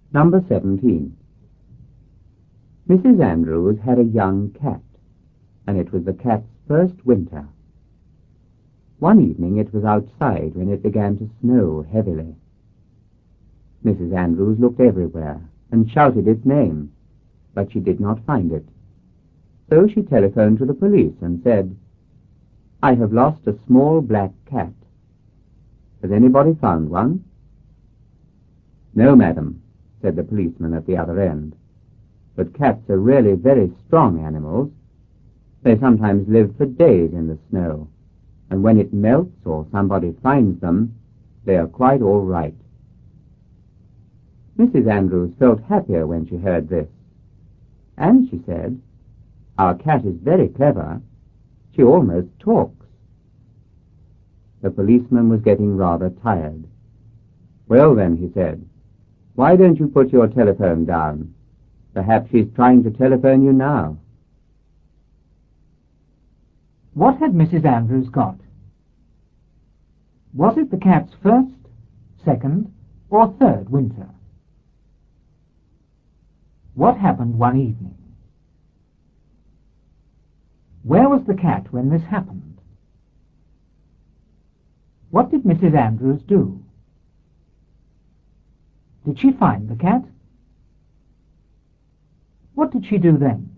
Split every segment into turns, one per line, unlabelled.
Number 17. Mrs. Andrews had a young cat, and it was the cat's first winter. One evening it was outside when it began to snow heavily. Mrs. Andrews looked everywhere and shouted its name, but she did not find it. So she telephoned to the police and said, "I have lost a small black cat. Has anybody found one?" "No, madam," said the policeman at the other end. "But cats are really very strong animals. They sometimes live for days in the snow, and when it melts or somebody finds them, they are quite all right." Mrs. Andrews felt happier when she heard this, and she said, "Our cat is very clever. She almost talks." The policeman was getting rather tired. "Well then," he said, "why don't you put your telephone down? Perhaps she's trying to telephone you now."
What had Mrs. Andrews got? Was it the cat's first, second, or third winter? What happened one evening? Where was the cat when this happened? What did Mrs. Andrews do? Did she find the cat? What did she do then?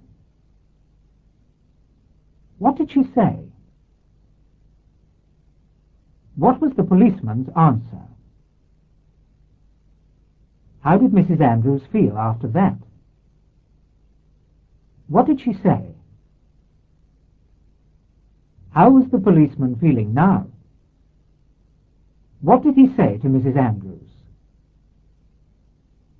What did she say? What was the policeman's answer? How did Mrs. Andrews feel after that? What did she say? How was the policeman feeling now? What did he say to Mrs. Andrews?